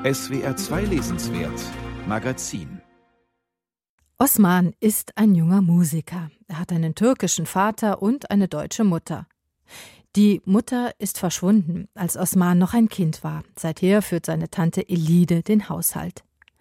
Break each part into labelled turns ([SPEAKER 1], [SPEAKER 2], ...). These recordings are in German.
[SPEAKER 1] SWR 2 Lesenswert Magazin.
[SPEAKER 2] Osman ist ein junger Musiker. Er hat einen türkischen Vater und eine deutsche Mutter. Die Mutter ist verschwunden, als Osman noch ein Kind war. Seither führt seine Tante Elide den Haushalt.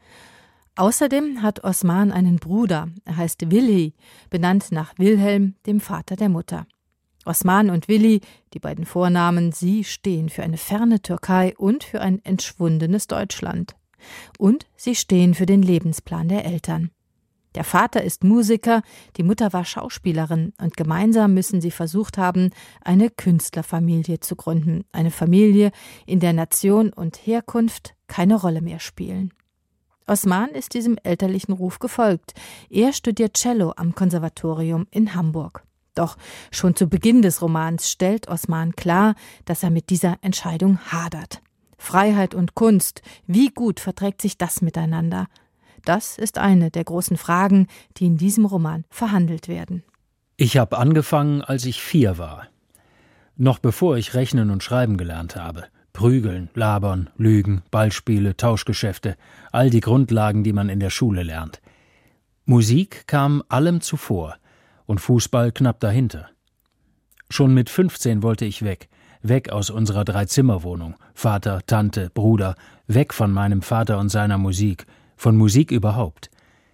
[SPEAKER 2] Außerdem hat Osman einen Bruder. Er heißt Willi, benannt nach Wilhelm, dem Vater der Mutter. Osman und Willi, die beiden Vornamen, sie stehen für eine ferne Türkei und für ein entschwundenes Deutschland. Und sie stehen für den Lebensplan der Eltern. Der Vater ist Musiker, die Mutter war Schauspielerin und gemeinsam müssen sie versucht haben, eine Künstlerfamilie zu gründen. Eine Familie, in der Nation und Herkunft keine Rolle mehr spielen. Osman ist diesem elterlichen Ruf gefolgt. Er studiert Cello am Konservatorium in Hamburg. Doch schon zu Beginn des Romans stellt Osman klar, dass er mit dieser Entscheidung hadert. Freiheit und Kunst, wie gut verträgt sich das miteinander? Das ist eine der großen Fragen, die in diesem Roman verhandelt werden.
[SPEAKER 3] Ich habe angefangen, als ich 4 war. Noch bevor ich rechnen und schreiben gelernt habe. Prügeln, labern, lügen, Ballspiele, Tauschgeschäfte, all die Grundlagen, die man in der Schule lernt. Musik kam allem zuvor und Fußball knapp dahinter. Schon mit 15 wollte ich weg aus unserer 3-Zimmer-Wohnung, Vater, Tante, Bruder, weg von meinem Vater und seiner Musik, von Musik überhaupt.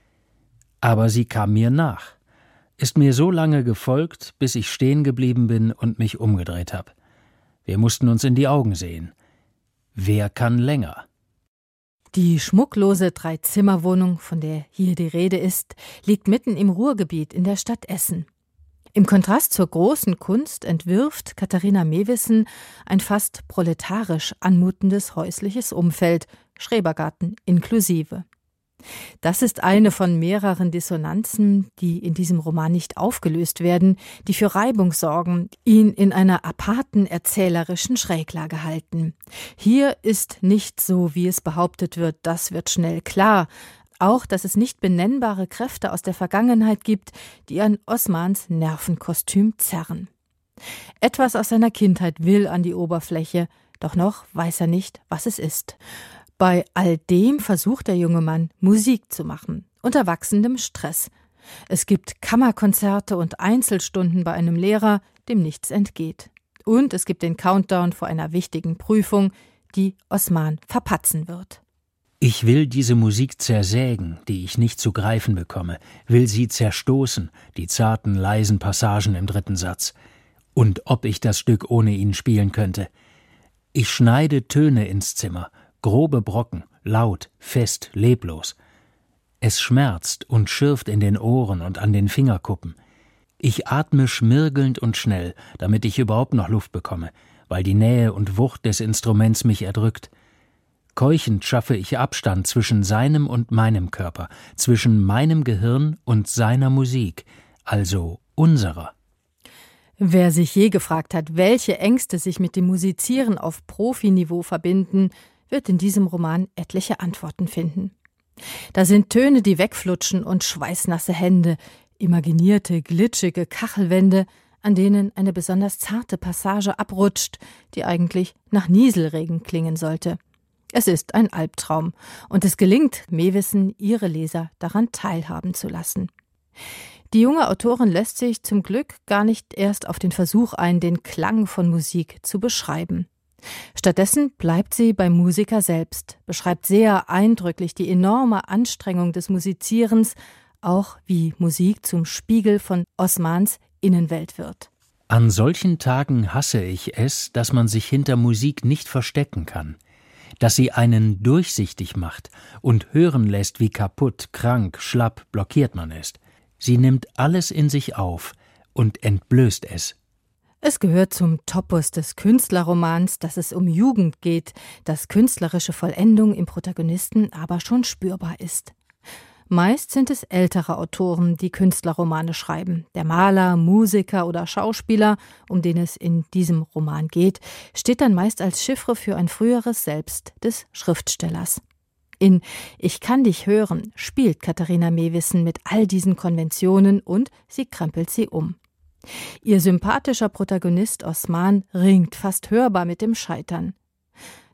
[SPEAKER 3] Aber sie kam mir nach, ist mir so lange gefolgt, bis ich stehen geblieben bin und mich umgedreht habe. Wir mussten uns in die Augen sehen. Wer kann länger?
[SPEAKER 2] Die schmucklose 3-Zimmer-Wohnung, von der hier die Rede ist, liegt mitten im Ruhrgebiet in der Stadt Essen. Im Kontrast zur großen Kunst entwirft Katharina Mewissen ein fast proletarisch anmutendes häusliches Umfeld, Schrebergarten inklusive. Das ist eine von mehreren Dissonanzen, die in diesem Roman nicht aufgelöst werden, die für Reibung sorgen, ihn in einer aparten erzählerischen Schräglage halten. Hier ist nicht so, wie es behauptet wird, das wird schnell klar. Auch, dass es nicht benennbare Kräfte aus der Vergangenheit gibt, die an Osmans Nervenkostüm zerren. Etwas aus seiner Kindheit will an die Oberfläche, doch noch weiß er nicht, was es ist. Bei all dem versucht der junge Mann, Musik zu machen, unter wachsendem Stress. Es gibt Kammerkonzerte und Einzelstunden bei einem Lehrer, dem nichts entgeht. Und es gibt den Countdown vor einer wichtigen Prüfung, die Osman verpatzen wird.
[SPEAKER 3] Ich will diese Musik zersägen, die ich nicht zu greifen bekomme, will sie zerstoßen, die zarten, leisen Passagen im 3. Satz. Und ob ich das Stück ohne ihn spielen könnte. Ich schneide Töne ins Zimmer, grobe Brocken, laut, fest, leblos. Es schmerzt und schürft in den Ohren und an den Fingerkuppen. Ich atme schmirgelnd und schnell, damit ich überhaupt noch Luft bekomme, weil die Nähe und Wucht des Instruments mich erdrückt. Keuchend schaffe ich Abstand zwischen seinem und meinem Körper, zwischen meinem Gehirn und seiner Musik, also unserer.
[SPEAKER 2] Wer sich je gefragt hat, welche Ängste sich mit dem Musizieren auf Profiniveau verbinden, wird in diesem Roman etliche Antworten finden. Da sind Töne, die wegflutschen und schweißnasse Hände, imaginierte, glitschige Kachelwände, an denen eine besonders zarte Passage abrutscht, die eigentlich nach Nieselregen klingen sollte. Es ist ein Albtraum und es gelingt Mewissen, ihre Leser daran teilhaben zu lassen. Die junge Autorin lässt sich zum Glück gar nicht erst auf den Versuch ein, den Klang von Musik zu beschreiben. Stattdessen bleibt sie beim Musiker selbst, beschreibt sehr eindrücklich die enorme Anstrengung des Musizierens, auch wie Musik zum Spiegel von Osmans Innenwelt wird.
[SPEAKER 3] An solchen Tagen hasse ich es, dass man sich hinter Musik nicht verstecken kann, dass sie einen durchsichtig macht und hören lässt, wie kaputt, krank, schlapp, blockiert man ist. Sie nimmt alles in sich auf und entblößt es.
[SPEAKER 2] Es gehört zum Topos des Künstlerromans, dass es um Jugend geht, dass künstlerische Vollendung im Protagonisten aber schon spürbar ist. Meist sind es ältere Autoren, die Künstlerromane schreiben. Der Maler, Musiker oder Schauspieler, um den es in diesem Roman geht, steht dann meist als Chiffre für ein früheres Selbst des Schriftstellers. In »Ich kann dich hören« spielt Katharina Mewissen mit all diesen Konventionen und sie krempelt sie um. Ihr sympathischer Protagonist Osman ringt fast hörbar mit dem Scheitern.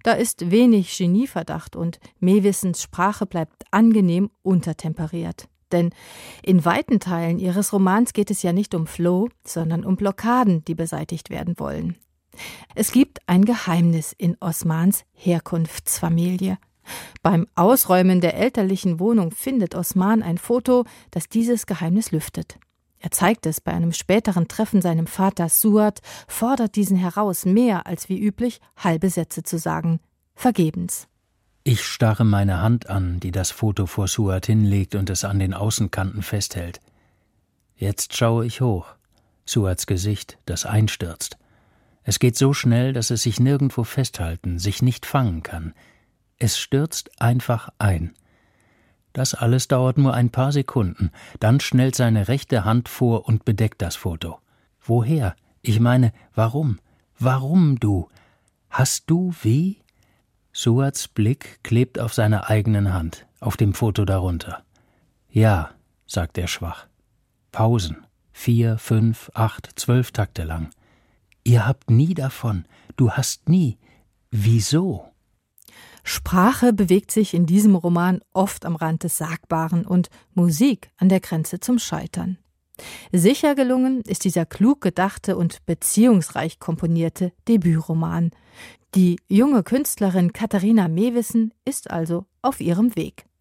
[SPEAKER 2] Da ist wenig Genieverdacht und Mewissens Sprache bleibt angenehm untertemperiert. Denn in weiten Teilen ihres Romans geht es ja nicht um Flow, sondern um Blockaden, die beseitigt werden wollen. Es gibt ein Geheimnis in Osmans Herkunftsfamilie. Beim Ausräumen der elterlichen Wohnung findet Osman ein Foto, das dieses Geheimnis lüftet. Er zeigt es bei einem späteren Treffen seinem Vater Suat, fordert diesen heraus, mehr als wie üblich halbe Sätze zu sagen. Vergebens.
[SPEAKER 3] Ich starre meine Hand an, die das Foto vor Suat hinlegt und es an den Außenkanten festhält. Jetzt schaue ich hoch. Suats Gesicht, das einstürzt. Es geht so schnell, dass es sich nirgendwo festhalten, sich nicht fangen kann. Es stürzt einfach ein. Das alles dauert nur ein paar Sekunden. Dann schnellt seine rechte Hand vor und bedeckt das Foto. Woher? Ich meine, warum? Warum, du? Hast du wie? Suats Blick klebt auf seiner eigenen Hand, auf dem Foto darunter. Ja, sagt er schwach. Pausen. 4, 5, 8, 12 Takte lang. Ihr habt nie davon. Du hast nie. Wieso?
[SPEAKER 2] Sprache bewegt sich in diesem Roman oft am Rand des Sagbaren und Musik an der Grenze zum Scheitern. Sicher gelungen ist dieser klug gedachte und beziehungsreich komponierte Debütroman. Die junge Künstlerin Katharina Mewissen ist also auf ihrem Weg.